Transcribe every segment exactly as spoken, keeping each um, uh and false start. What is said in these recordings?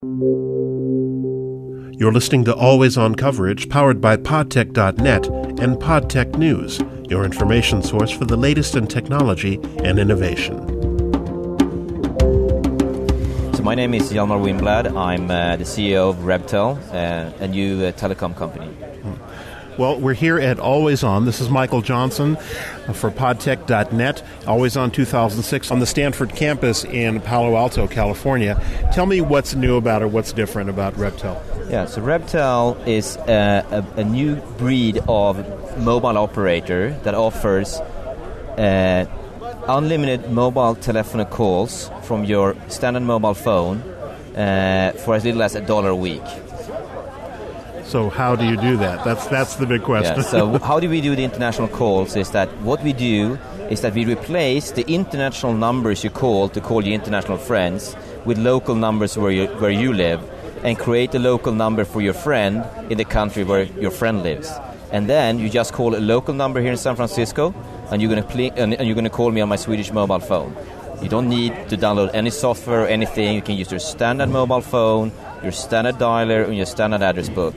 You're listening to Always On coverage powered by podtech dot net and PodTech News, your information source for the latest in technology and innovation. So my name is Hjalmar Winblad. I'm uh, the C E O of Rebtel, uh, a new uh, telecom company. Well, we're here at Always On. This is Michael Johnson for podtech dot net, Always On two thousand six on the Stanford campus in Palo Alto, California. Tell me what's new about or what's different about Rebtel. Yeah, so Rebtel is a, a, a new breed of mobile operator that offers uh, unlimited mobile telephony calls from your standard mobile phone uh, for as little as a dollar a week. So how do you do that? That's that's the big question. Yeah, so how do we do the international calls is that what we do is that we replace the international numbers you call to call your international friends with local numbers where you, where you live, and create a local number for your friend in the country where your friend lives. And then you just call a local number here in San Francisco, and you're going to pl- and, and you're going to call me on my Swedish mobile phone. You don't need to download any software or anything. You can use your standard mobile phone, your standard dialer, and your standard address book.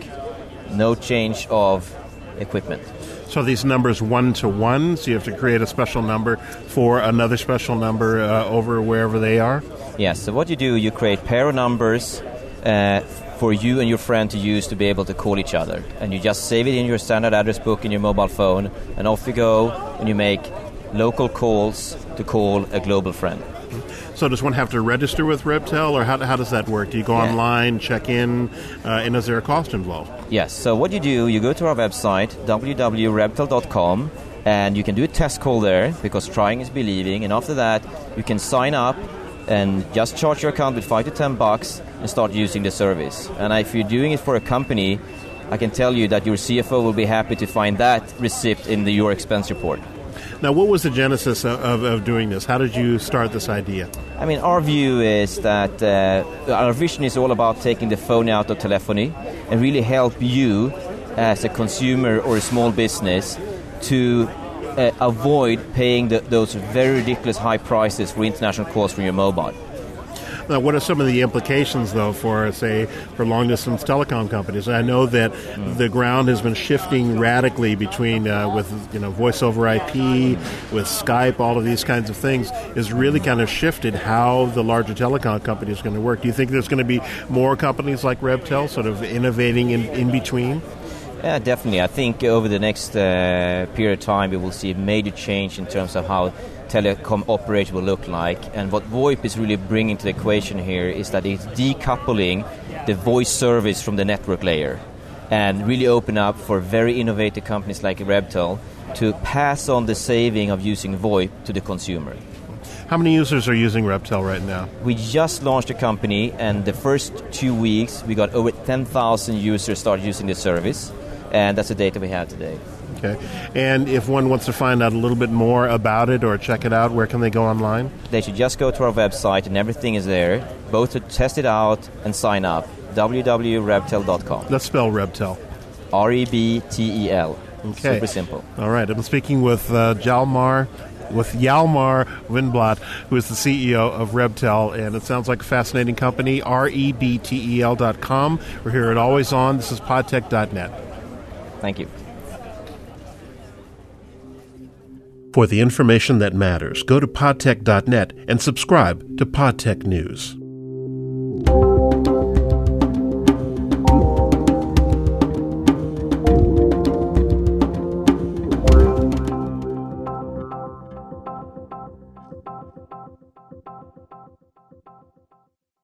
No change of equipment. So these numbers one-to-one, so you have to create a special number for another special number uh, over wherever they are? Yes, so what you do, you create pair of numbers uh, for you and your friend to use to be able to call each other. And you just save it in your standard address book in your mobile phone, and off you go, and you make local calls to call a global friend. So does one have to register with Rebtel, or how, how does that work? Do you go yeah. online, check in, uh, and is there a cost involved? Yes, so what you do, you go to our website, w w w dot rebtel dot com, and you can do a test call there, because trying is believing, and after that, you can sign up and just charge your account with five to ten bucks and start using the service. And if you're doing it for a company, I can tell you that your C F O will be happy to find that receipt in the, your expense report. Now, what was the genesis of, of, of doing this? How did you start this idea? I mean, our view is that uh, our vision is all about taking the phone out of telephony and really help you as a consumer or a small business to uh, avoid paying the, those very ridiculous high prices for international calls from your mobile. Now, what are some of the implications, though, for, say, for long-distance telecom companies? I know that mm. the ground has been shifting radically between, uh, with, you know, voice over I P, with Skype, all of these kinds of things, has really kind of shifted how the larger telecom company is going to work. Do you think there's going to be more companies like Rebtel sort of innovating in, in between? Yeah, definitely. I think over the next uh, period of time, we will see a major change in terms of how telecom operators will look like. And what VoIP is really bringing to the equation here is that it's decoupling the voice service from the network layer and really open up for very innovative companies like Rebtel to pass on the saving of using VoIP to the consumer. How many users are using Rebtel right now? We just launched a company, and the first two weeks we got over ten thousand users start using the service, and that's the data we have today. Okay. And if one wants to find out a little bit more about it or check it out, where can they go online? They should just go to our website, and everything is there, both to test it out and sign up, w w w dot rebtel dot com. Let's spell Rebtel. R E B T E L. Okay. Super simple. All right. I'm speaking with uh, Hjalmar, with Hjalmar Winblad, who is the C E O of Rebtel, and it sounds like a fascinating company, R E B T E L dot com. We're here at Always On. This is podtech dot net. Thank you. For the information that matters, go to podtech dot net and subscribe to PodTech News.